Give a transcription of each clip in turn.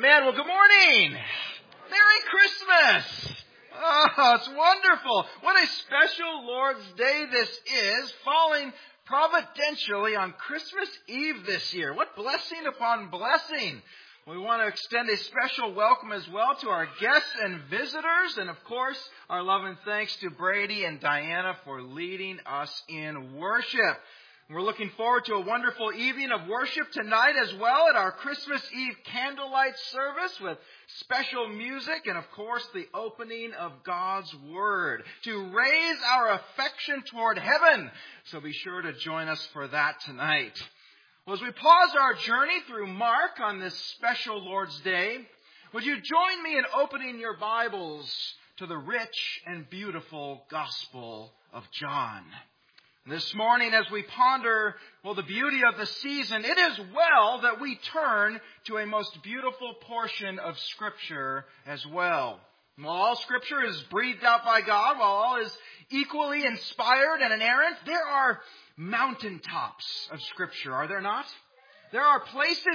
Amen. Well, good morning. Merry Christmas. Oh, it's wonderful. What a special Lord's Day this is, falling providentially on Christmas Eve this year. What blessing upon blessing. We want to extend a special welcome as well to our guests and visitors, and of course, our love and thanks to Brady and Diana for leading us in worship. We're looking forward to a wonderful evening of worship tonight as well at our Christmas Eve candlelight service with special music and, of course, the opening of God's Word to raise our affection toward heaven. So be sure to join us for that tonight. Well, as we pause our journey through Mark on this special Lord's Day, would you join me in opening your Bibles to the rich and beautiful Gospel of John? This morning, as we ponder, the beauty of the season, it is well that we turn to a most beautiful portion of Scripture as well. While all Scripture is breathed out by God, while all is equally inspired and inerrant, there are mountaintops of Scripture, are there not? There are places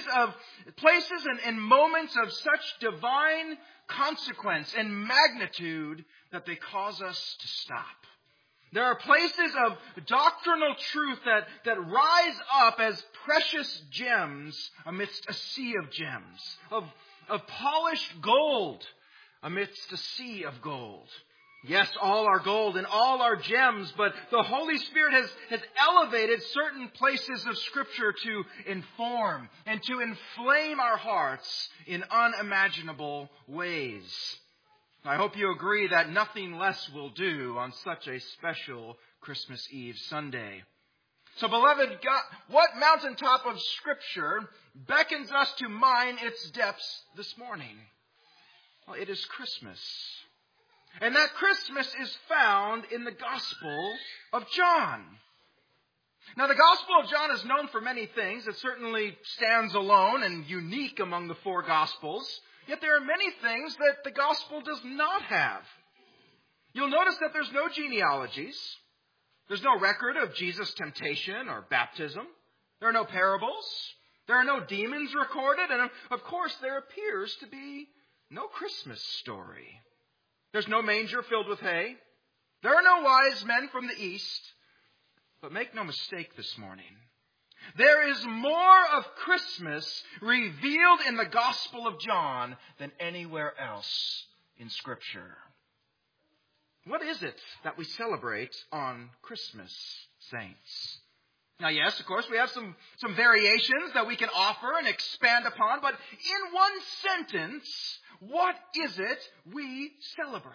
and moments of such divine consequence and magnitude that they cause us to stop. There are places of doctrinal truth that rise up as precious gems amidst a sea of gems, of polished gold amidst a sea of gold. Yes, all are gold and all are gems, but the Holy Spirit has elevated certain places of Scripture to inform and to inflame our hearts in unimaginable ways. I hope you agree that nothing less will do on such a special Christmas Eve Sunday. So, beloved, God, what mountaintop of Scripture beckons us to mine its depths this morning? Well, it is Christmas. And that Christmas is found in the Gospel of John. Now, the Gospel of John is known for many things. It certainly stands alone and unique among the four Gospels. Yet there are many things that the Gospel does not have. You'll notice that there's no genealogies. There's no record of Jesus' temptation or baptism. There are no parables. There are no demons recorded. And of course, there appears to be no Christmas story. There's no manger filled with hay. There are no wise men from the east. But make no mistake this morning. There is more of Christmas revealed in the Gospel of John than anywhere else in Scripture. What is it that we celebrate on Christmas, saints? Now, yes, of course, we have some variations that we can offer and expand upon, but in one sentence, what is it we celebrate?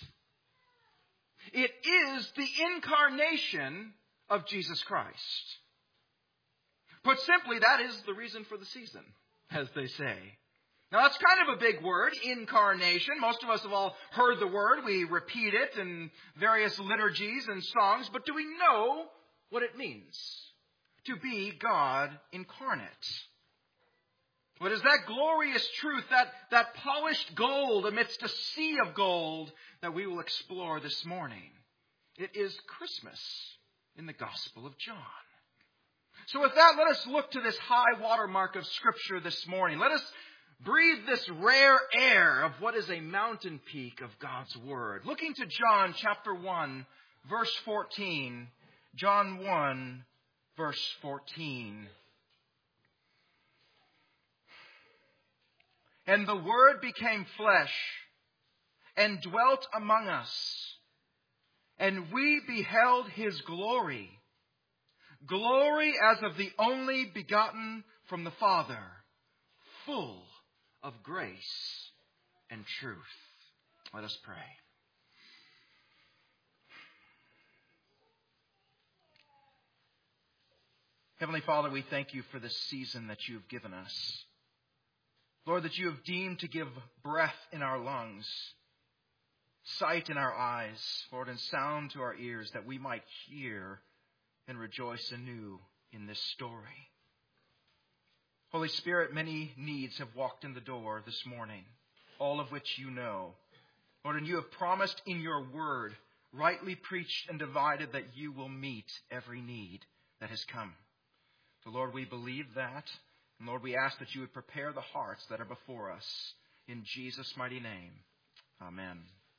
It is the incarnation of Jesus Christ. Put simply, that is the reason for the season, as they say. Now, that's kind of a big word, incarnation. Most of us have all heard the word. We repeat it in various liturgies and songs. But do we know what it means to be God incarnate? What is that glorious truth, that polished gold amidst a sea of gold that we will explore this morning? It is Christmas in the Gospel of John. So with that, let us look to this high watermark of Scripture this morning. Let us breathe this rare air of what is a mountain peak of God's Word. Looking to John chapter 1, verse 14. John 1, verse 14. And the Word became flesh and dwelt among us, and we beheld His glory. Glory as of the only begotten from the Father, full of grace and truth. Let us pray. Heavenly Father, we thank you for this season that you've given us. Lord, that you have deemed to give breath in our lungs, sight in our eyes, Lord, and sound to our ears, that we might hear and rejoice anew in this story. Holy Spirit, many needs have walked in the door this morning, all of which you know. Lord, and you have promised in your word, rightly preached and divided, that you will meet every need that has come. So, Lord, we believe that. And Lord, we ask that you would prepare the hearts that are before us. In Jesus' mighty name. Amen.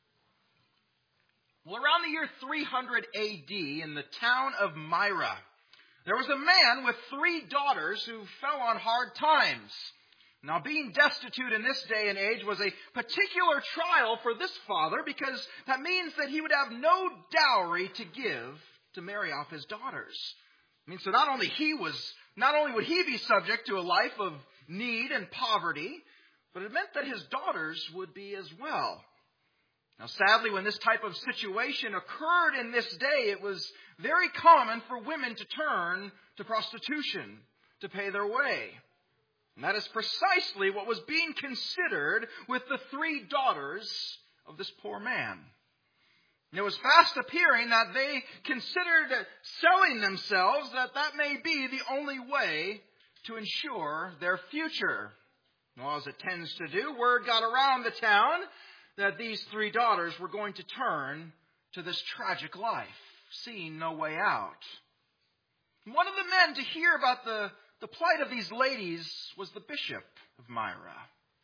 Well, around the year 300 A.D. in the town of Myra, there was a man with 3 daughters who fell on hard times. Now, being destitute in this day and age was a particular trial for this father, because that means that he would have no dowry to give to marry off his daughters. I mean, so not only would he be subject to a life of need and poverty, but it meant that his daughters would be as well. Now, sadly, when this type of situation occurred in this day, it was very common for women to turn to prostitution to pay their way. And that is precisely what was being considered with the 3 daughters of this poor man. And it was fast appearing that they considered selling themselves, that may be the only way to ensure their future. Well, as it tends to do, word got around the town that these 3 daughters were going to turn to this tragic life, seeing no way out. And one of the men to hear about the plight of these ladies was the bishop of Myra.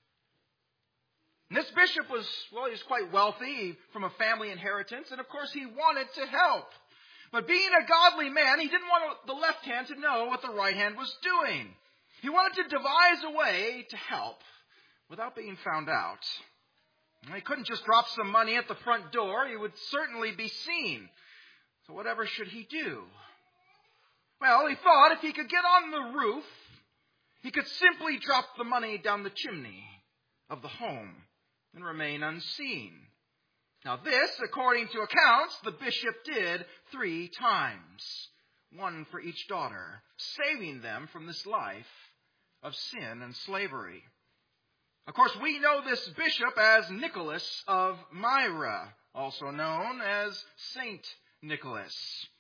And this bishop was quite wealthy from a family inheritance, and of course he wanted to help. But being a godly man, he didn't want the left hand to know what the right hand was doing. He wanted to devise a way to help without being found out. And he couldn't just drop some money at the front door. He would certainly be seen. So whatever should he do? Well, he thought if he could get on the roof, he could simply drop the money down the chimney of the home and remain unseen. Now this, according to accounts, the bishop did 3 times, 1 for each daughter, saving them from this life of sin and slavery. Of course, we know this bishop as Nicholas of Myra, also known as Saint Nicholas.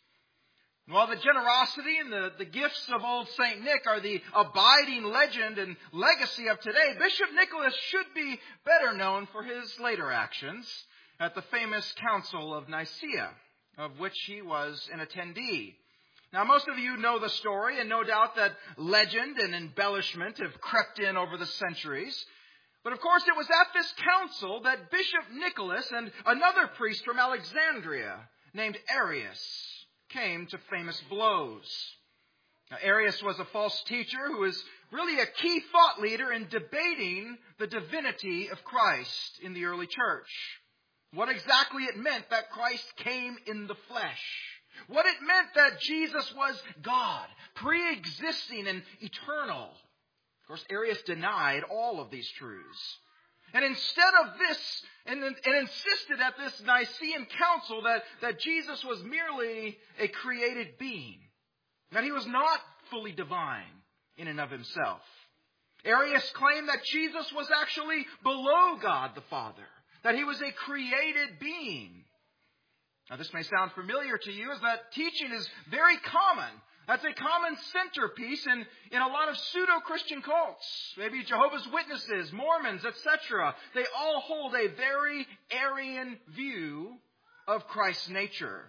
While the generosity and the gifts of old St. Nick are the abiding legend and legacy of today, Bishop Nicholas should be better known for his later actions at the famous Council of Nicaea, of which he was an attendee. Now, most of you know the story, and no doubt that legend and embellishment have crept in over the centuries. But of course, it was at this council that Bishop Nicholas and another priest from Alexandria named Arius came to famous blows. Now, Arius was a false teacher who was really a key thought leader in debating the divinity of Christ in the early church. What exactly it meant that Christ came in the flesh. What it meant that Jesus was God, pre-existing and eternal. Of course, Arius denied all of these truths. And instead of this, and insisted at this Nicene Council that Jesus was merely a created being, that he was not fully divine in and of himself. Arius claimed that Jesus was actually below God the Father, that he was a created being. Now, this may sound familiar to you, as that teaching is very common. That's a common centerpiece in a lot of pseudo-Christian cults. Maybe Jehovah's Witnesses, Mormons, etc. They all hold a very Arian view of Christ's nature.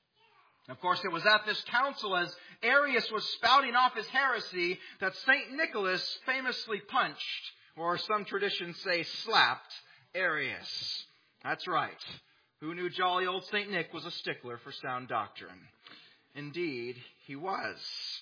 Of course, it was at this council, as Arius was spouting off his heresy, that St. Nicholas famously punched, or some traditions say slapped, Arius. That's right. Who knew jolly old St. Nick was a stickler for sound doctrine? Indeed, he was.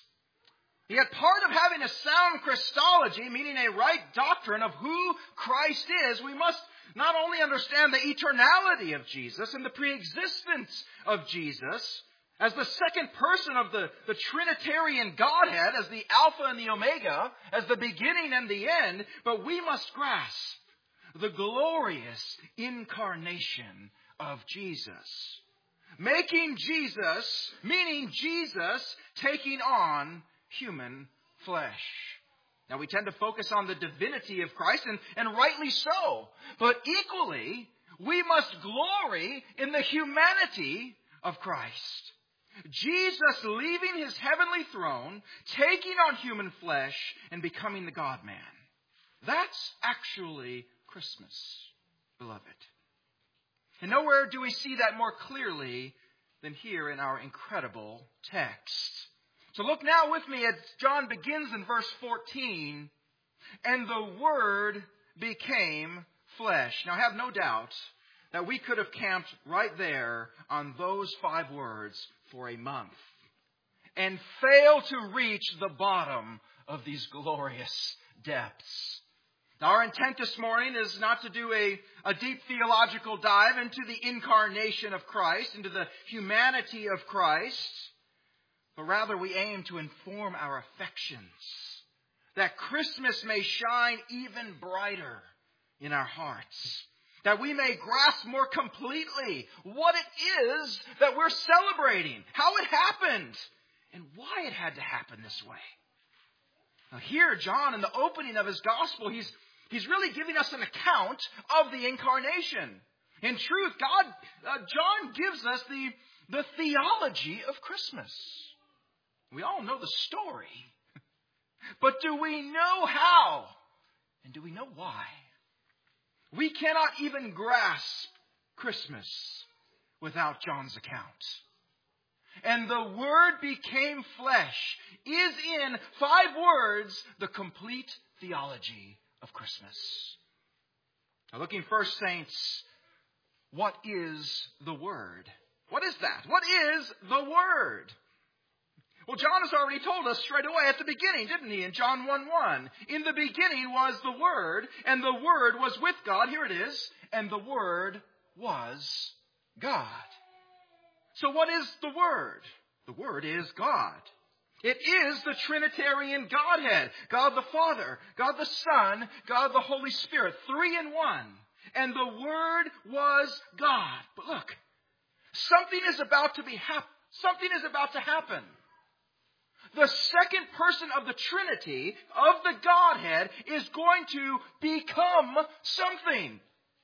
Yet part of having a sound Christology, meaning a right doctrine of who Christ is, we must not only understand the eternality of Jesus and the preexistence of Jesus as the second person of the Trinitarian Godhead, as the Alpha and the Omega, as the beginning and the end, but we must grasp the glorious incarnation of Jesus. Making Jesus, meaning Jesus taking on human flesh. Now, we tend to focus on the divinity of Christ, and rightly so. But equally, we must glory in the humanity of Christ. Jesus leaving his heavenly throne, taking on human flesh, and becoming the God-man. That's actually Christmas, beloved. And nowhere do we see that more clearly than here in our incredible text. So look now with me as John begins in verse 14. And the Word became flesh. Now have no doubt that we could have camped right there on those 5 words for a month and fail to reach the bottom of these glorious depths. Now, our intent this morning is not to do a deep theological dive into the incarnation of Christ, into the humanity of Christ, but rather we aim to inform our affections, that Christmas may shine even brighter in our hearts, that we may grasp more completely what it is that we're celebrating, how it happened, and why it had to happen this way. Now here, John, in the opening of his gospel, he's really giving us an account of the incarnation. In truth, John gives us the theology of Christmas. We all know the story. But do we know how? And do we know why? We cannot even grasp Christmas without John's account. And the Word became flesh is in 5 words the complete theology of Christmas. Now looking first, saints, what is the Word? What is that? What is the Word? Well, John has already told us straight away at the beginning, didn't he? In John 1:1. In the beginning was the Word, and the Word was with God. Here it is. And the Word was God. So what is the Word? The Word is God. It is the Trinitarian Godhead. God the Father, God the Son, God the Holy Spirit. 3 in 1. And the Word was God. But look, something is about to happen. The second person of the Trinity, of the Godhead, is going to become something.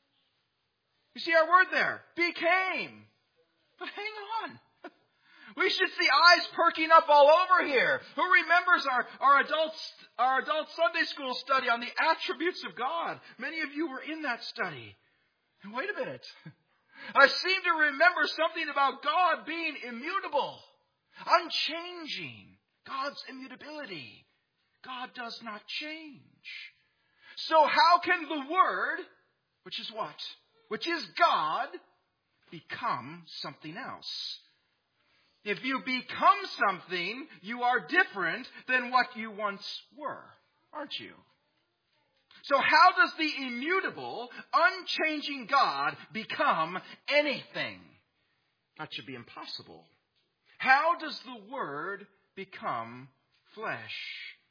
You see our word there, became. But hang on. We should see eyes perking up all over here. Who remembers our adult Sunday school study on the attributes of God? Many of you were in that study. And wait a minute. I seem to remember something about God being immutable, unchanging. God's immutability. God does not change. So how can the Word, which is what? Which is God, become something else? If you become something, you are different than what you once were, aren't you? So how does the immutable, unchanging God become anything? That should be impossible. How does the Word become flesh?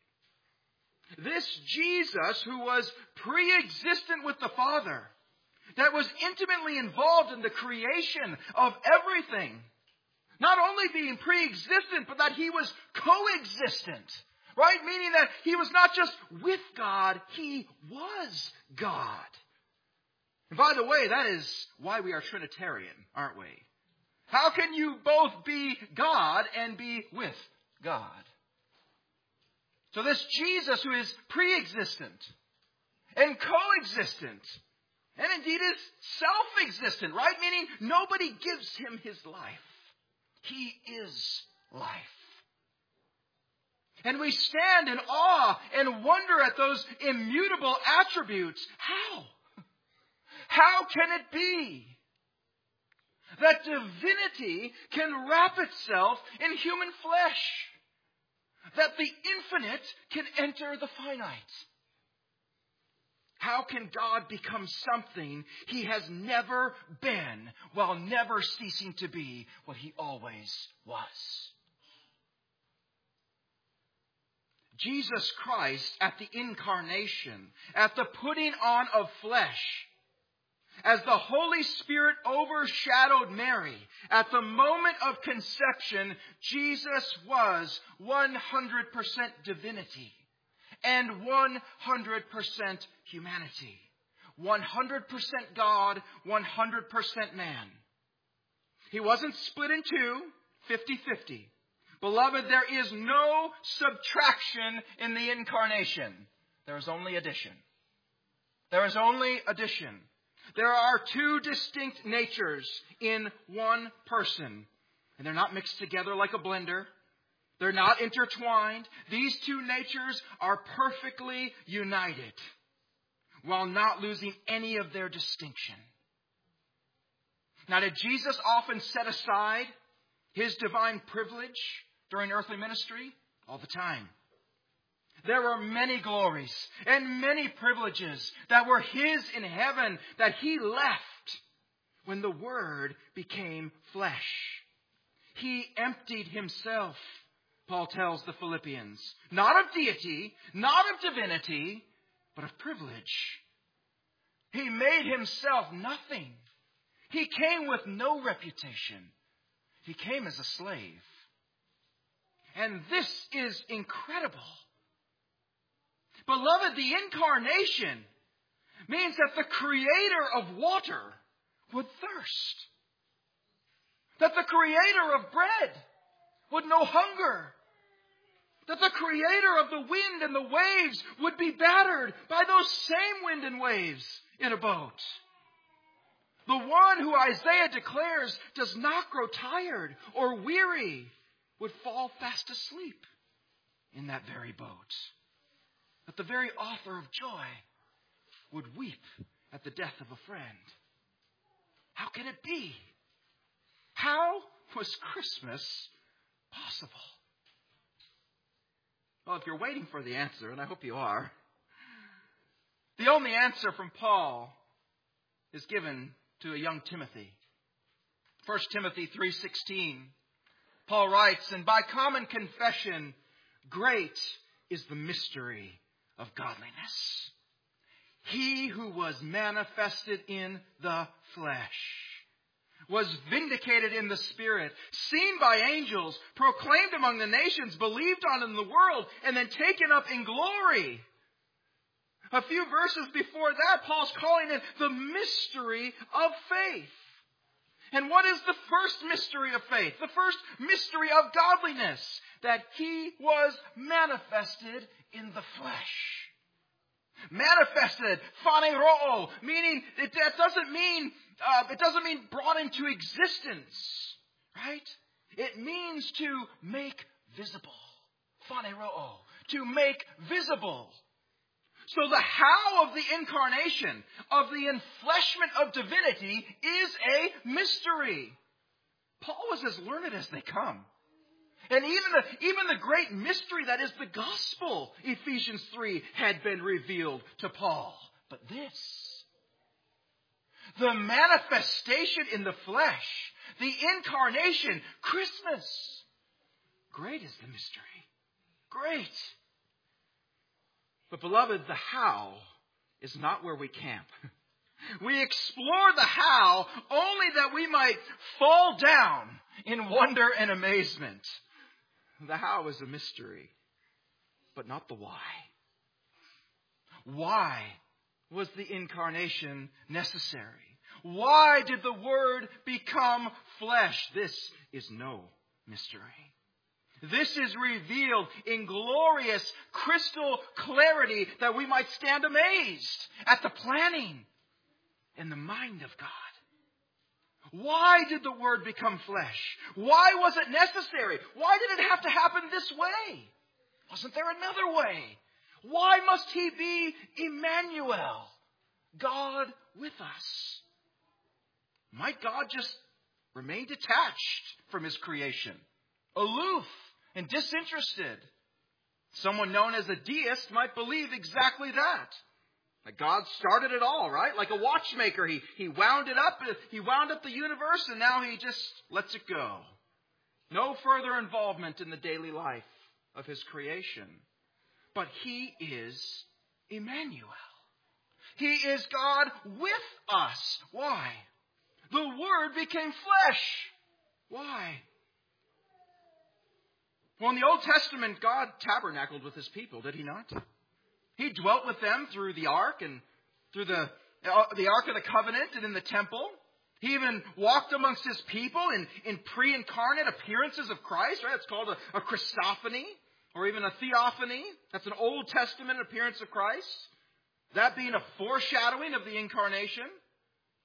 This Jesus, who was pre-existent with the Father, that was intimately involved in the creation of everything, not only being pre-existent, but that he was coexistent, right? Meaning that he was not just with God, he was God. And by the way, that is why we are Trinitarian, aren't we? How can you both be God and be with God? So this Jesus, who is pre-existent and coexistent, and indeed is self-existent, right? Meaning nobody gives him his life. He is life. And we stand in awe and wonder at those immutable attributes. How? How can it be that divinity can wrap itself in human flesh? That the infinite can enter the finite? How can God become something he has never been while never ceasing to be what he always was? Jesus Christ at the incarnation, at the putting on of flesh, as the Holy Spirit overshadowed Mary, at the moment of conception, Jesus was 100% divinity and 100% humanity. 100% God, 100% man. He wasn't split in two, 50-50. Beloved, there is no subtraction in the incarnation. There is only addition. There is only addition. There are two distinct natures in one person. And they're not mixed together like a blender. They're not intertwined. These two natures are perfectly united while not losing any of their distinction. Now, did Jesus often set aside His divine privilege during earthly ministry? All the time. There were many glories and many privileges that were His in heaven that He left when the Word became flesh. He emptied Himself, Paul tells the Philippians, not of deity, not of divinity, but of privilege. He made Himself nothing. He came with no reputation. He came as a slave. And this is incredible. Beloved, the incarnation means that the creator of water would thirst. That the creator of bread would know hunger. That the creator of the wind and the waves would be battered by those same wind and waves in a boat. The one who Isaiah declares does not grow tired or weary would fall fast asleep in that very boat. That the very author of joy would weep at the death of a friend. How can it be? How was Christmas possible? Well, if you're waiting for the answer, and I hope you are, the only answer from Paul is given to a young Timothy. 1 Timothy 3:16, Paul writes, "And by common confession, great is the mystery of godliness. He who was manifested in the flesh was vindicated in the Spirit, seen by angels, proclaimed among the nations, believed on in the world, and then taken up in glory." A few verses before that, Paul's calling it the mystery of faith. And what is the first mystery of faith? The first mystery of godliness, that He was manifested in the flesh. Manifested, phaneroo, meaning it doesn't mean brought into existence, right? It means to make visible. Phaneroo, to make visible. So the how of the incarnation, of the enfleshment of divinity, is a mystery. Paul was as learned as they come. And even the great mystery that is the gospel, Ephesians 3, had been revealed to Paul. But this, the manifestation in the flesh, the incarnation, Christmas, great is the mystery. Great. But beloved, the how is not where we camp. We explore the how only that we might fall down in wonder and amazement. The how is a mystery, but not the why. Why was the incarnation necessary? Why did the Word become flesh? This is no mystery. This is revealed in glorious crystal clarity that we might stand amazed at the planning and the mind of God. Why did the Word become flesh? Why was it necessary? Why did it have to happen this way? Wasn't there another way? Why must He be Emmanuel, God with us? Might God just remain detached from His creation, aloof and disinterested? Someone known as a deist might believe exactly that. That God started it all, right? Like a watchmaker, he wound it up. He wound up the universe, and now He just lets it go. No further involvement in the daily life of His creation. But He is Emmanuel. He is God with us. Why? The Word became flesh. Why? Well, in the Old Testament, God tabernacled with His people, did He not? He dwelt with them through the ark and through the Ark of the Covenant and in the temple. He even walked amongst His people in pre-incarnate appearances of Christ, right? It's called a Christophany or even a theophany. That's an Old Testament appearance of Christ. That being a foreshadowing of the incarnation.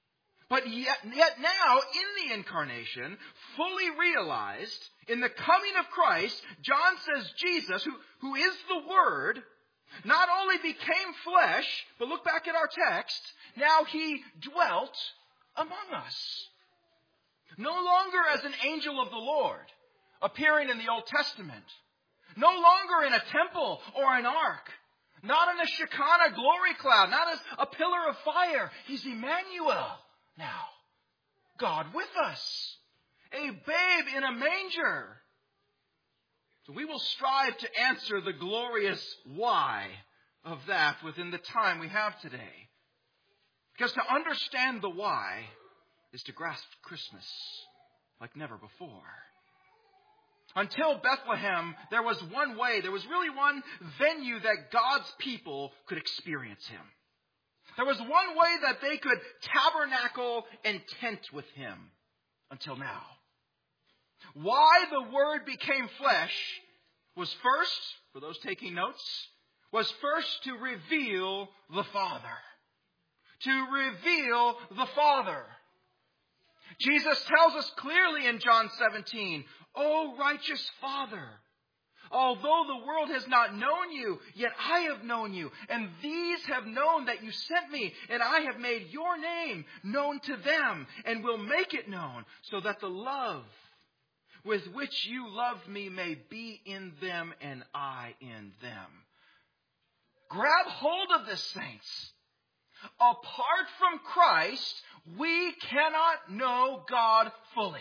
But yet now, in the incarnation, fully realized, in the coming of Christ, John says Jesus, who is the Word, not only became flesh, but look back at our text, now he dwelt among us. No longer as an angel of the Lord, appearing in the Old Testament. No longer in a temple or an ark. Not in a Shekinah glory cloud. Not as a pillar of fire. He's Emmanuel now. God with us. A babe in a manger. So we will strive to answer the glorious why of that within the time we have today. Because to understand the why is to grasp Christmas like never before. Until Bethlehem, there was one way, there was really one venue that God's people could experience Him. There was one way that they could tabernacle and tent with Him until now. Why the Word became flesh was first, for those taking notes, was first to reveal the Father. To reveal the Father. Jesus tells us clearly in John 17, O righteous Father, although the world has not known you, yet I have known you, and these have known that you sent me, and I have made your name known to them, and will make it known, so that the love with which you loved me may be in them and I in them. Grab hold of this, saints. Apart from Christ, we cannot know God fully.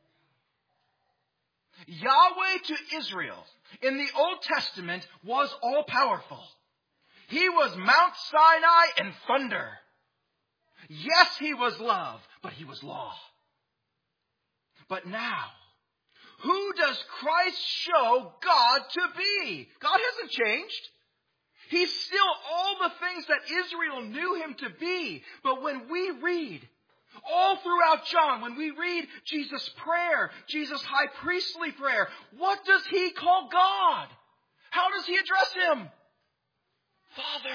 Yahweh to Israel in the Old Testament was all-powerful. He was Mount Sinai and thunder. Yes, He was love, but He was law. But now, who does Christ show God to be? God hasn't changed. He's still all the things that Israel knew Him to be. But when we read, all throughout John, when we read Jesus' prayer, Jesus' high priestly prayer, what does He call God? How does He address Him? Father.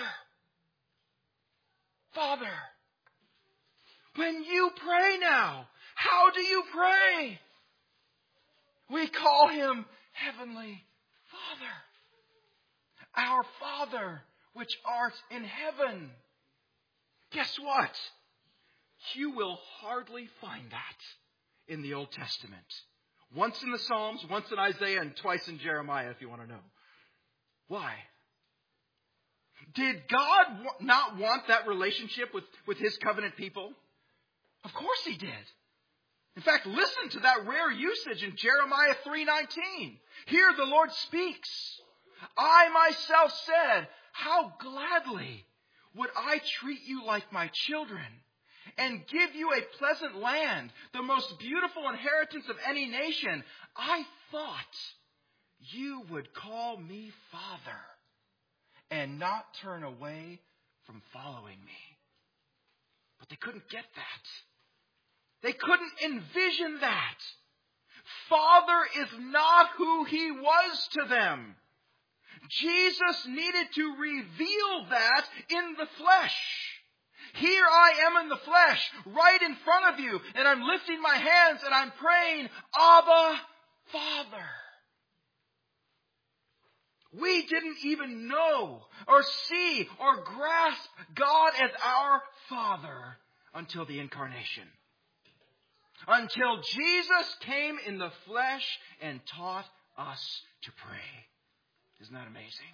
Father. When you pray now, how do you pray? We call Him Heavenly Father. Our Father, which art in heaven. Guess what? You will hardly find that in the Old Testament. Once in the Psalms, once in Isaiah, and twice in Jeremiah, if you want to know. Why? Did God not want that relationship with His covenant people? Of course He did. In fact, listen to that rare usage in Jeremiah 3:19. Here the Lord speaks. I myself said, how gladly would I treat you like my children and give you a pleasant land, the most beautiful inheritance of any nation. I thought you would call me Father and not turn away from following me. But they couldn't get that. They couldn't envision that. Father is not who He was to them. Jesus needed to reveal that in the flesh. Here I am in the flesh, right in front of you, and I'm lifting my hands and I'm praying, Abba, Father. We didn't even know or see or grasp God as our Father until the incarnation. Until Jesus came in the flesh and taught us to pray. Isn't that amazing?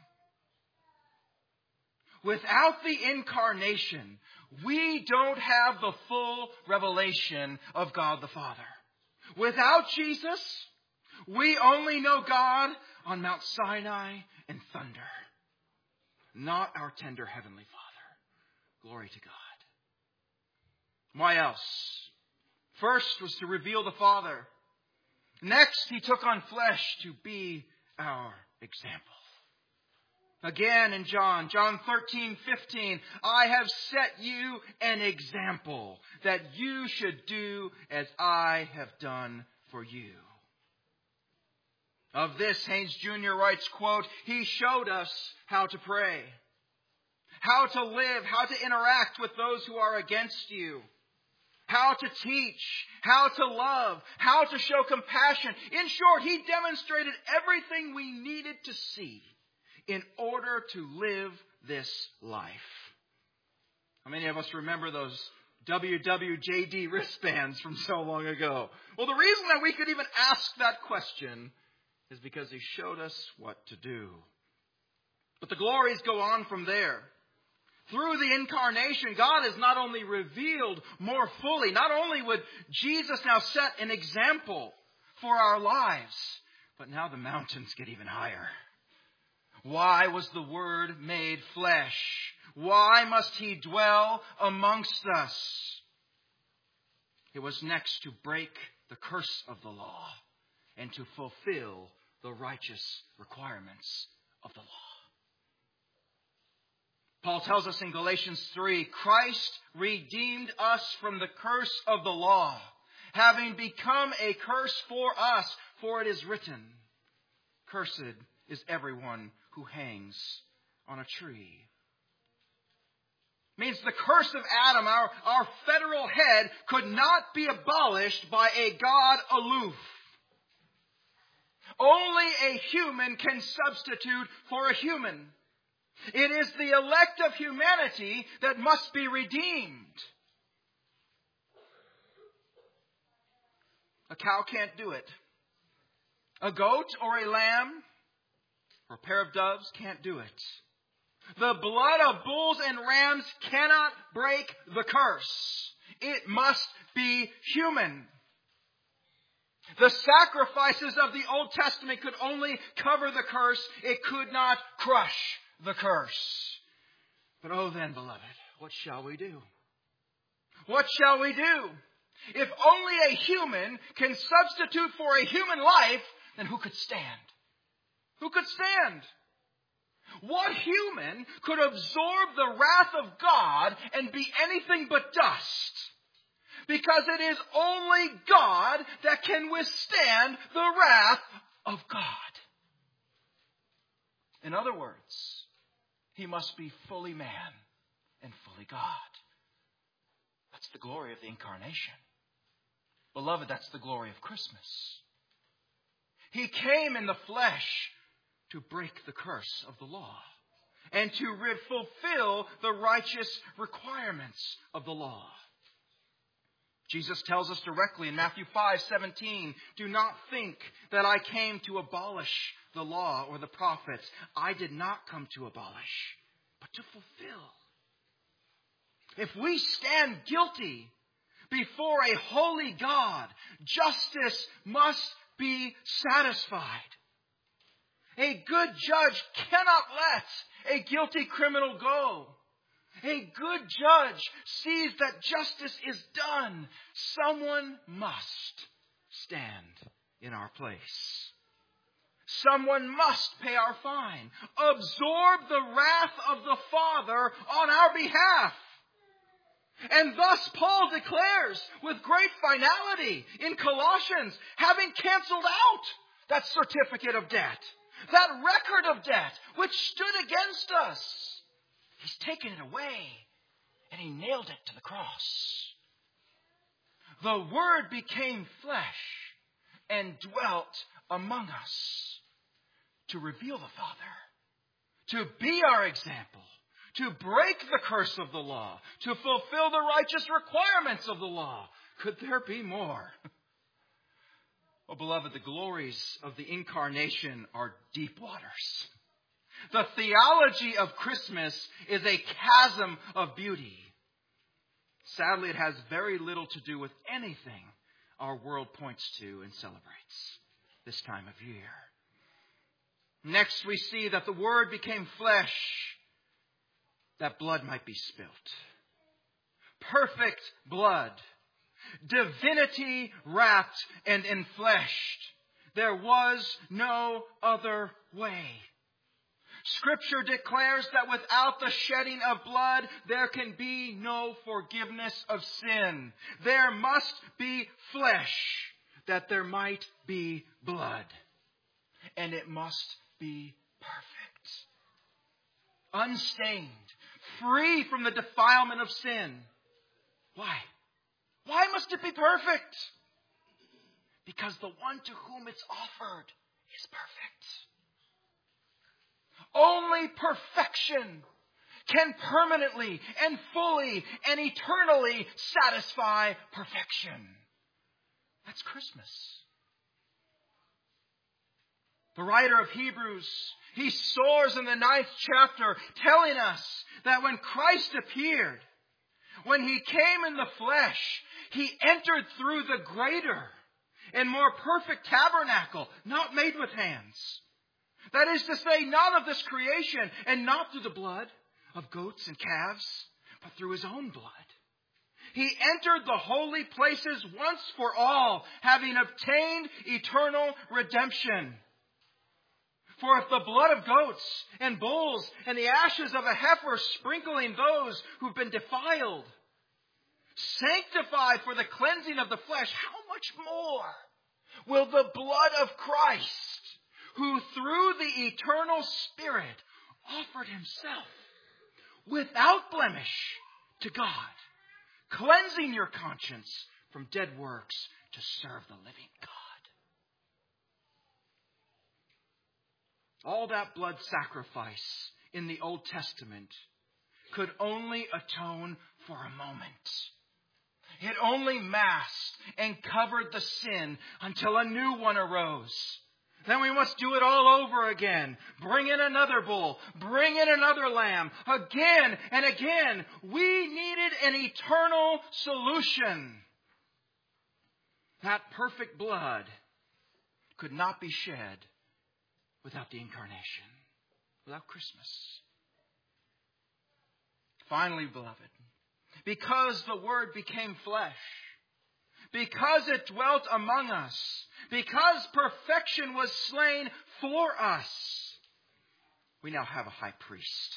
Without the incarnation, we don't have the full revelation of God the Father. Without Jesus, we only know God on Mount Sinai and thunder. Not our tender Heavenly Father. Glory to God. Why else? First was to reveal the Father. Next, He took on flesh to be our example. Again in John 13:15, I have set you an example that you should do as I have done for you. Of this, Haynes Jr. writes, quote, He showed us how to pray, how to live, how to interact with those who are against you, how to teach, how to love, how to show compassion. In short, He demonstrated everything we needed to see in order to live this life. How many of us remember those WWJD wristbands from so long ago? Well, the reason that we could even ask that question is because He showed us what to do. But the glories go on from there. Through the incarnation, God is not only revealed more fully, not only would Jesus now set an example for our lives, but now the mountains get even higher. Why was the Word made flesh? Why must He dwell amongst us? It was next to break the curse of the law and to fulfill the righteous requirements of the law. Paul tells us in Galatians 3, Christ redeemed us from the curse of the law, having become a curse for us, for it is written, cursed is everyone who hangs on a tree. Means the curse of Adam, our federal head, could not be abolished by a God aloof. Only a human can substitute for a human. It is the elect of humanity that must be redeemed. A cow can't do it. A goat or a lamb or a pair of doves can't do it. The blood of bulls and rams cannot break the curse. It must be human. The sacrifices of the Old Testament could only cover the curse. It could not crush the curse. But oh then, beloved, what shall we do? What shall we do? If only a human can substitute for a human life, then who could stand? Who could stand? What human could absorb the wrath of God and be anything but dust? Because it is only God that can withstand the wrath of God. In other words, He must be fully man and fully God. That's the glory of the incarnation. Beloved, that's the glory of Christmas. He came in the flesh to break the curse of the law and to fulfill the righteous requirements of the law. Jesus tells us directly in Matthew 5:17, do not think that I came to abolish the law or the prophets. I did not come to abolish, but to fulfill. If we stand guilty before a holy God, justice must be satisfied. A good judge cannot let a guilty criminal go. A good judge sees that justice is done. Someone must stand in our place. Someone must pay our fine. Absorb the wrath of the Father on our behalf. And thus Paul declares with great finality in Colossians, having canceled out that certificate of debt, that record of debt which stood against us. He's taken it away and He nailed it to the cross. The Word became flesh and dwelt among us to reveal the Father, to be our example, to break the curse of the law, to fulfill the righteous requirements of the law. Could there be more? Oh, beloved, the glories of the incarnation are deep waters. The theology of Christmas is a chasm of beauty. Sadly, it has very little to do with anything our world points to and celebrates this time of year. Next, we see that the Word became flesh, that blood might be spilt. Perfect blood. Divinity wrapped and enfleshed. There was no other way. Scripture declares that without the shedding of blood, there can be no forgiveness of sin. There must be flesh that there might be blood. And it must be perfect. Unstained. Free from the defilement of sin. Why? Why must it be perfect? Because the one to whom it's offered is perfect. Only perfection can permanently and fully and eternally satisfy perfection. That's Christmas. The writer of Hebrews, he soars in the 9th chapter telling us that when Christ appeared, when he came in the flesh, he entered through the greater and more perfect tabernacle, not made with hands. That is to say, not of this creation, and not through the blood of goats and calves, but through his own blood. He entered the holy places once for all, having obtained eternal redemption. For if the blood of goats and bulls and the ashes of a heifer sprinkling those who've been defiled sanctify for the cleansing of the flesh, how much more will the blood of Christ, who through the eternal Spirit offered himself without blemish to God, cleansing your conscience from dead works to serve the living God. All that blood sacrifice in the Old Testament could only atone for a moment. It only masked and covered the sin until a new one arose. Then we must do it all over again. Bring in another bull. Bring in another lamb. Again and again. We needed an eternal solution. That perfect blood could not be shed without the incarnation, without Christmas. Finally, beloved, because the Word became flesh, because it dwelt among us, because perfection was slain for us, we now have a high priest.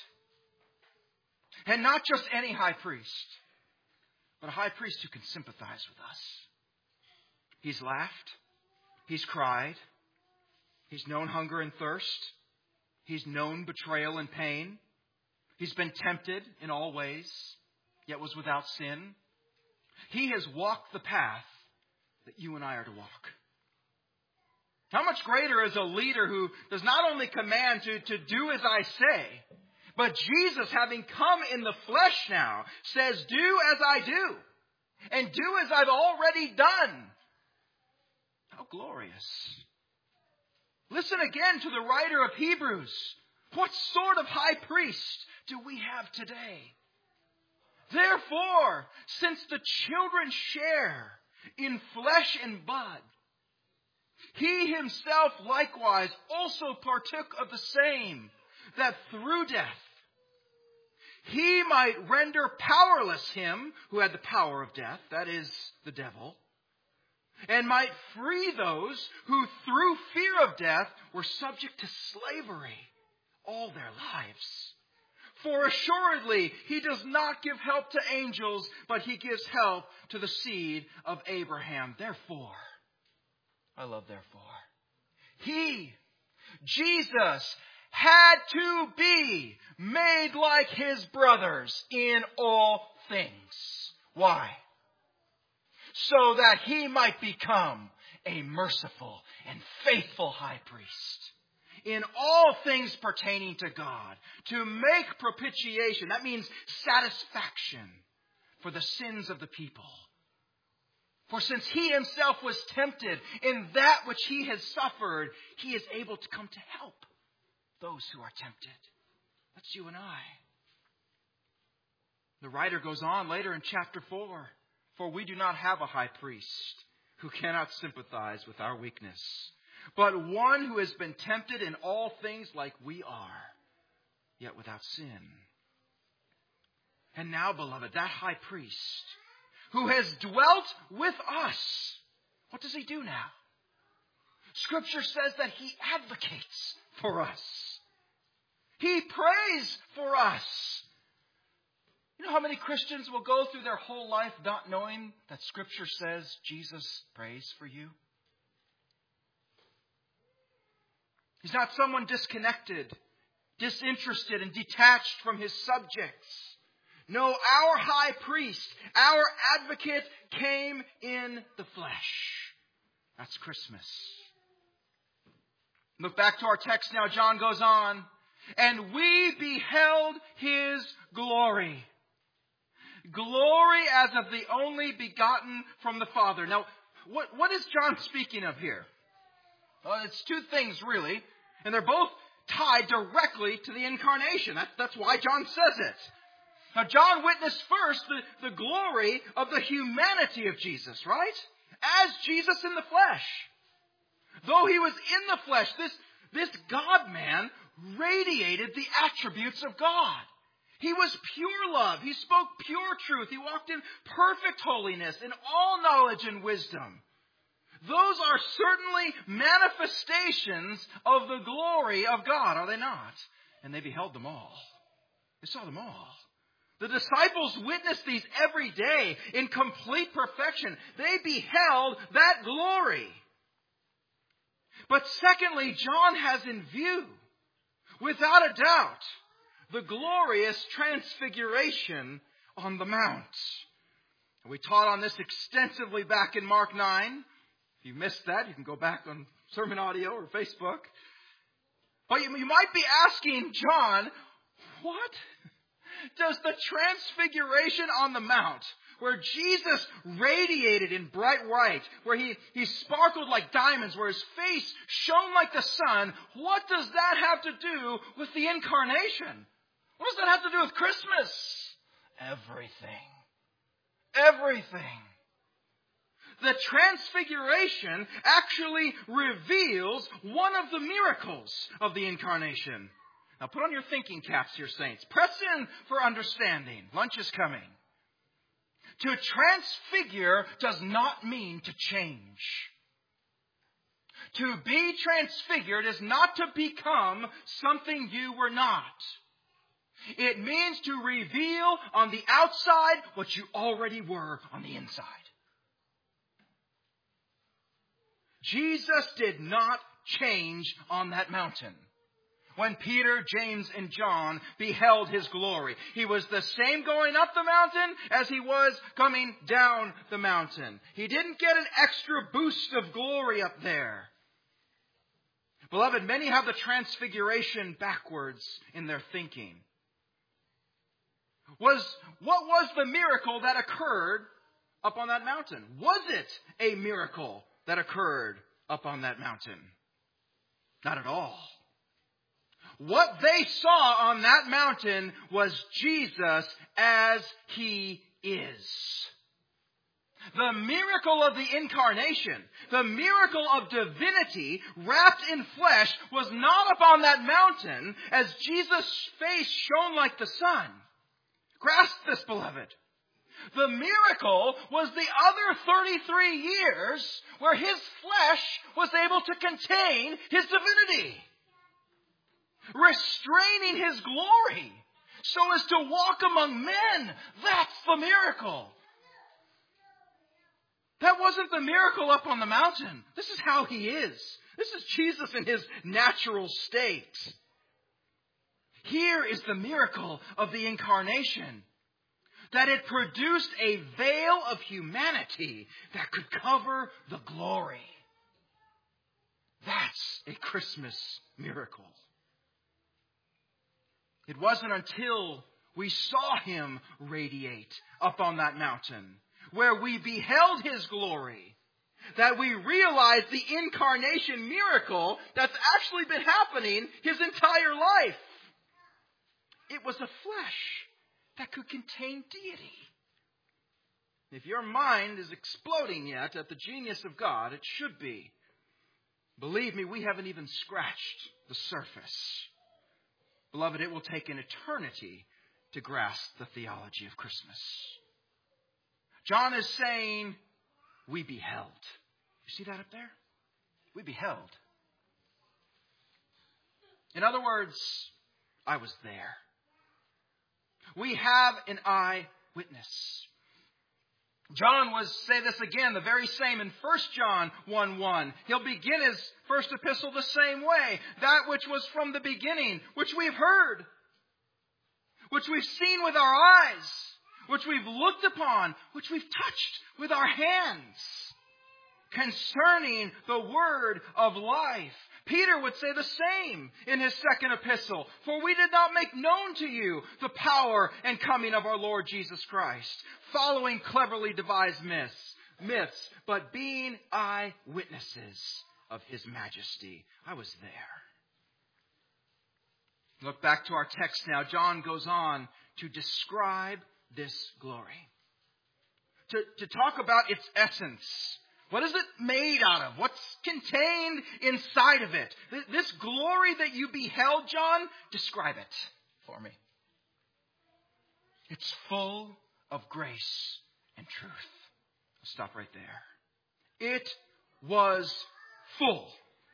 And not just any high priest, but a high priest who can sympathize with us. He's laughed. He's cried. He's known hunger and thirst. He's known betrayal and pain. He's been tempted in all ways, yet was without sin. He has walked the path that you and I are to walk. How much greater is a leader who does not only command to do as I say, but Jesus, having come in the flesh now, says, do as I do, and do as I've already done. How glorious. Listen again to the writer of Hebrews. What sort of high priest do we have today? Therefore, since the children share in flesh and blood, he himself likewise also partook of the same, that through death he might render powerless him who had the power of death, that is, the devil, and might free those who through fear of death were subject to slavery all their lives. For assuredly he does not give help to angels, but he gives help to the seed of Abraham. Therefore, I love therefore, he, Jesus, had to be made like his brothers in all things. Why? So that he might become a merciful and faithful high priest in all things pertaining to God, to make propitiation, that means satisfaction, for the sins of the people. For since he himself was tempted in that which he has suffered, he is able to come to help those who are tempted. That's you and I. The writer goes on later in chapter 4. For we do not have a high priest who cannot sympathize with our weakness, but one who has been tempted in all things like we are, yet without sin. And now, beloved, that high priest who has dwelt with us, what does he do now? Scripture says that he advocates for us. He prays for us. You know how many Christians will go through their whole life not knowing that Scripture says Jesus prays for you? He's not someone disconnected, disinterested, and detached from his subjects. No, our high priest, our advocate came in the flesh. That's Christmas. Look back to our text now. John goes on. And we beheld His glory. Glory as of the only begotten from the Father. Now, what is John speaking of here? Well, it's two things really. And they're both tied directly to the incarnation. That's why John says it. Now, John witnessed first the glory of the humanity of Jesus, right? As Jesus in the flesh. Though He was in the flesh, this God-man radiated the attributes of God. He was pure love. He spoke pure truth. He walked in perfect holiness, in all knowledge and wisdom. Those are certainly manifestations of the glory of God, are they not? And they beheld them all. They saw them all. The disciples witnessed these every day in complete perfection. They beheld that glory. But secondly, John has in view, without a doubt, the glorious transfiguration on the Mount. We taught on this extensively back in Mark 9. If you missed that, you can go back on sermon audio or Facebook. But you might be asking, John, what does the transfiguration on the Mount, where Jesus radiated in bright white, where he sparkled like diamonds, where His face shone like the sun, what does that have to do with the incarnation? What does that have to do with Christmas? Everything. Everything. The transfiguration actually reveals one of the miracles of the incarnation. Now put on your thinking caps here, saints. Press in for understanding. Lunch is coming. To transfigure does not mean to change. To be transfigured is not to become something you were not. It means to reveal on the outside what you already were on the inside. Jesus did not change on that mountain. When Peter, James, and John beheld His glory, He was the same going up the mountain as He was coming down the mountain. He didn't get an extra boost of glory up there. Beloved, many have the transfiguration backwards in their thinking. What was the miracle that occurred up on that mountain? Was it a miracle that occurred up on that mountain? Not at all. What they saw on that mountain was Jesus as He is. The miracle of the incarnation, the miracle of divinity wrapped in flesh was not upon that mountain as Jesus' face shone like the sun. Grasp this, beloved. The miracle was the other 33 years where His flesh was able to contain His divinity, restraining His glory so as to walk among men. That's the miracle. That wasn't the miracle up on the mountain. This is how He is. This is Jesus in His natural state. Here is the miracle of the incarnation. That it produced a veil of humanity that could cover the glory. That's a Christmas miracle. It wasn't until we saw Him radiate up on that mountain, where we beheld His glory, that we realized the incarnation miracle that's actually been happening His entire life. It was a flesh that could contain deity. If your mind is exploding yet at the genius of God, it should be. Believe me, we haven't even scratched the surface. Beloved, it will take an eternity to grasp the theology of Christmas. John is saying, we beheld. You see that up there? We beheld. In other words, I was there. We have an eyewitness. John was, say this again, the very same in 1 John 1:1. He'll begin his first epistle the same way. That which was from the beginning, which we've heard. which we've seen with our eyes, which we've looked upon, which we've touched with our hands, concerning the word of life. Peter would say the same in his second epistle. For we did not make known to you the power and coming of our Lord Jesus Christ, following cleverly devised myths, but being eyewitnesses of His majesty. I was there. Look back to our text now. John goes on to describe this glory, to talk about its essence. What is it made out of? What's contained inside of it? This glory that you beheld, John, describe it for me. It's full of grace and truth. I'll stop right there. It was full.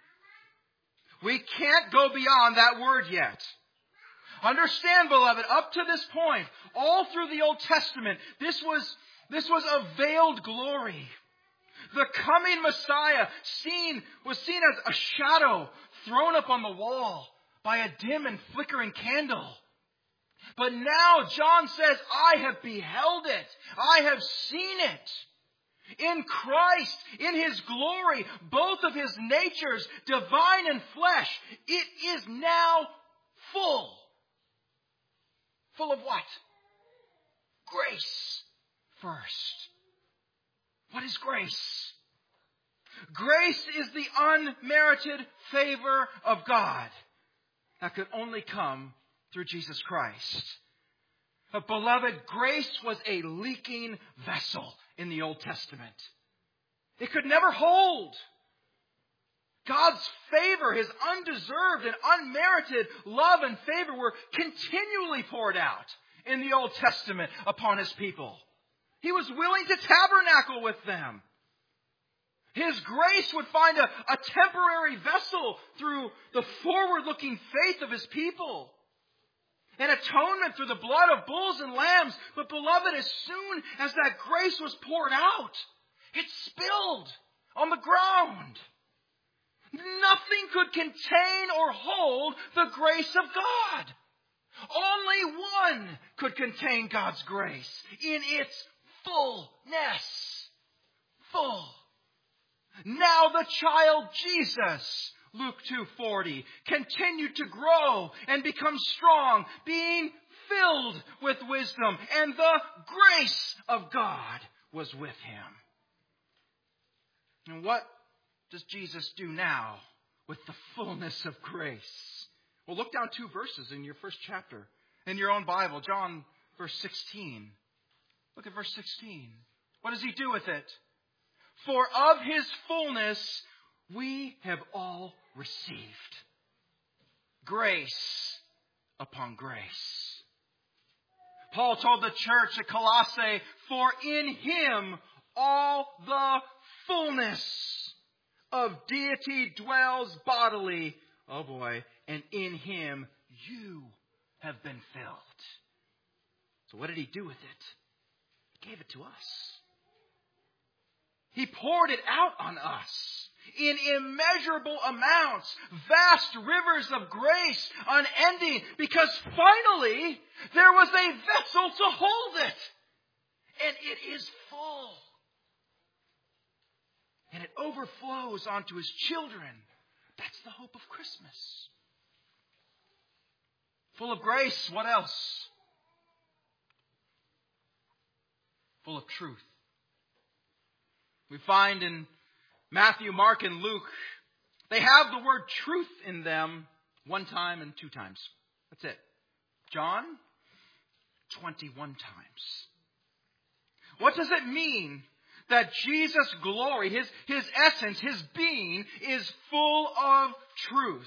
We can't go beyond that word yet. Understand, beloved, up to this point, all through the Old Testament, this was a veiled glory. The coming Messiah was seen as a shadow thrown up on the wall by a dim and flickering candle. But now John says, I have beheld it. I have seen it. In Christ, in His glory, both of His natures, divine and flesh, it is now full. Full of what? Grace first. What is grace? Grace is the unmerited favor of God that could only come through Jesus Christ. But beloved, grace was a leaking vessel in the Old Testament. It could never hold. God's favor, His undeserved and unmerited love and favor were continually poured out in the Old Testament upon His people. He was willing to tabernacle with them. His grace would find a temporary vessel through the forward-looking faith of His people. An atonement through the blood of bulls and lambs. But beloved, as soon as that grace was poured out, it spilled on the ground. Nothing could contain or hold the grace of God. Only one could contain God's grace in its fullness. Full. Now the child Jesus, Luke 2:40, continued to grow and become strong, being filled with wisdom, and the grace of God was with him. And what does Jesus do now with the fullness of grace? Well, look down 2 verses in your first chapter in your own Bible. John, verse 16. Look at verse 16. What does He do with it? For of His fullness we have all received grace upon grace. Paul told the church at Colossae, for in Him all the fullness of deity dwells bodily. Oh boy. And in Him you have been filled. So what did He do with it? He gave it to us. He poured it out on us in immeasurable amounts, vast rivers of grace, unending, because finally there was a vessel to hold it. And it is full. And it overflows onto His children. That's the hope of Christmas. Full of grace, what else? Full of truth. We find in Matthew, Mark, and Luke, they have the word truth in them 1 time and 2 times. That's it. John, 21 times. What does it mean that Jesus' glory, His essence, His being, is full of truth?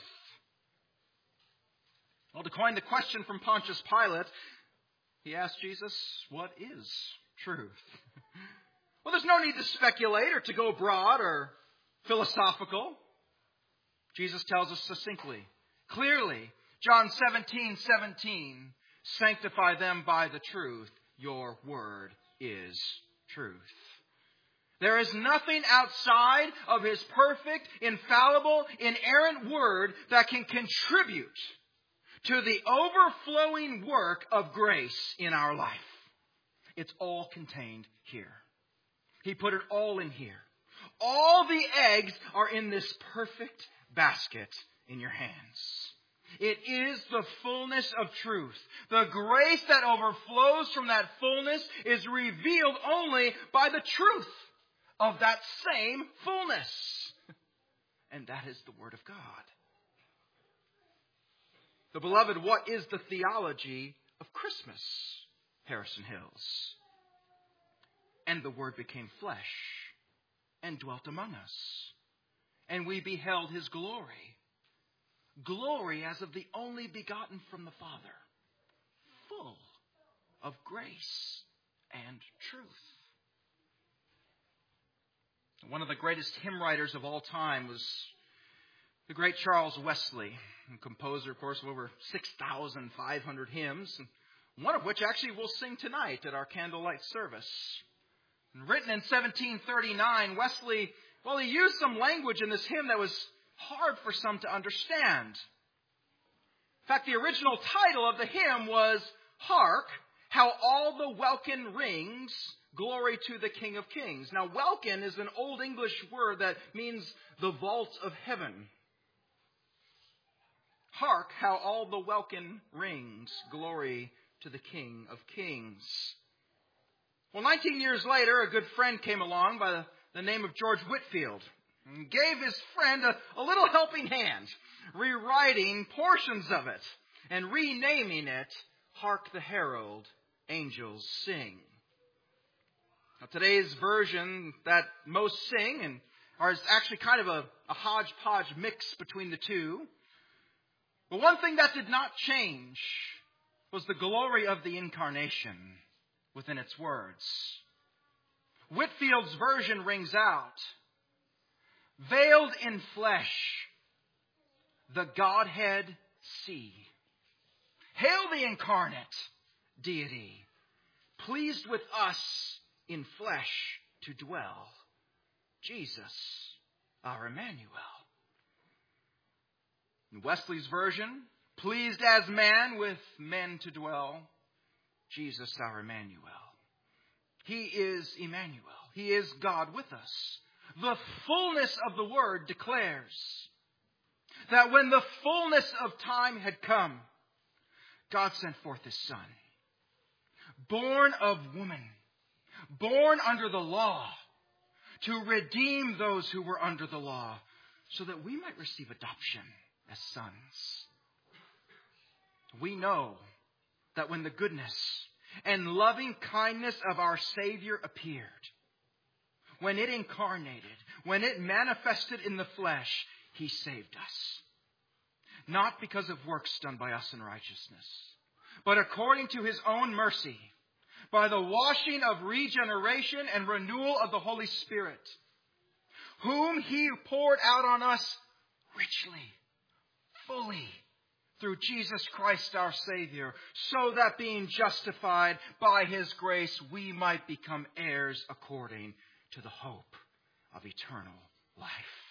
Well, to coin the question from Pontius Pilate, he asked Jesus, what is truth? Well, there's no need to speculate or to go broad or philosophical. Jesus tells us succinctly, clearly, John 17:17, sanctify them by the truth. Your word is truth. There is nothing outside of His perfect, infallible, inerrant word that can contribute to the overflowing work of grace in our life. It's all contained here. He put it all in here. All the eggs are in this perfect basket in your hands. It is the fullness of truth. The grace that overflows from that fullness is revealed only by the truth of that same fullness. And that is the Word of God. So, beloved, what is the theology of Christmas, Harrison Hills? And the Word became flesh and dwelt among us. And we beheld His glory. Glory as of the only begotten from the Father, full of grace and truth. One of the greatest hymn writers of all time was the great Charles Wesley, a composer, of course, of over 6,500 hymns, one of which actually we'll sing tonight at our candlelight service. And written in 1739, Wesley, he used some language in this hymn that was hard for some to understand. In fact, the original title of the hymn was Hark, How All the Welkin Rings, Glory to the King of Kings. Now, welkin is an Old English word that means the vault of heaven. Hark, how all the welkin rings, glory to the King of Kings. Well, 19 years later, a good friend came along by the name of George Whitefield and gave his friend a little helping hand, rewriting portions of it and renaming it Hark the Herald Angels Sing. Now, today's version that most sing is actually kind of a hodgepodge mix between the two. But one thing that did not change was the glory of the incarnation within its words. Whitefield's version rings out, veiled in flesh, the Godhead see. Hail the incarnate deity, pleased with us in flesh to dwell. Jesus, our Emmanuel. In Wesley's version, pleased as man with men to dwell. Jesus, our Emmanuel. He is Emmanuel. He is God with us. The fullness of the Word declares that when the fullness of time had come, God sent forth His Son, born of woman, born under the law, to redeem those who were under the law, so that we might receive adoption as sons. We know that when the goodness and loving kindness of our Savior appeared, when it incarnated, when it manifested in the flesh, He saved us. Not because of works done by us in righteousness, but according to His own mercy, by the washing of regeneration and renewal of the Holy Spirit, whom He poured out on us richly, fully, through Jesus Christ our Savior, so that being justified by His grace, we might become heirs according to the hope of eternal life.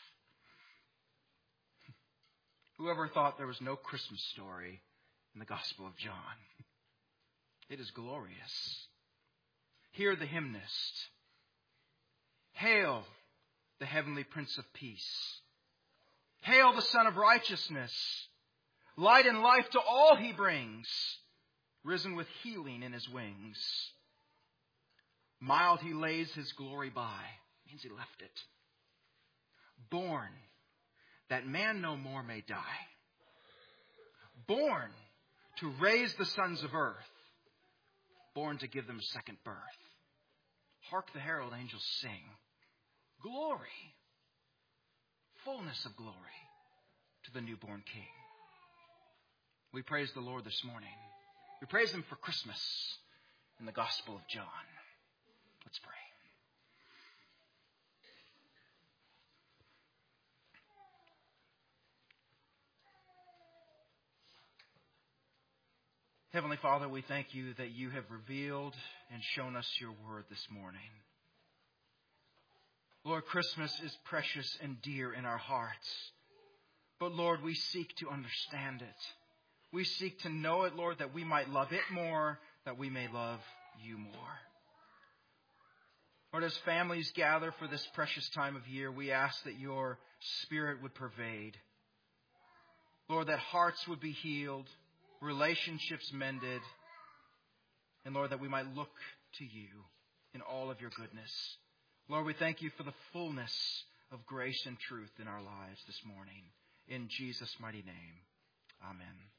Whoever thought there was no Christmas story in the Gospel of John? It is glorious. Hear the hymnist. Hail the heavenly Prince of Peace. Hail the Son of Righteousness. Light and life to all He brings, risen with healing in His wings. Mild He lays His glory by, means He left it. Born that man no more may die. Born to raise the sons of earth. Born to give them a second birth. Hark the herald angels sing. Glory, fullness of glory to the newborn King. We praise the Lord this morning. We praise Him for Christmas in the Gospel of John. Let's pray. Heavenly Father, we thank You that You have revealed and shown us Your word this morning. Lord, Christmas is precious and dear in our hearts. But Lord, we seek to understand it. We seek to know it, Lord, that we might love it more, that we may love you more. Lord, as families gather for this precious time of year, we ask that your Spirit would pervade. Lord, that hearts would be healed, relationships mended, and Lord, that we might look to you in all of your goodness. Lord, we thank you for the fullness of grace and truth in our lives this morning. In Jesus' mighty name, amen.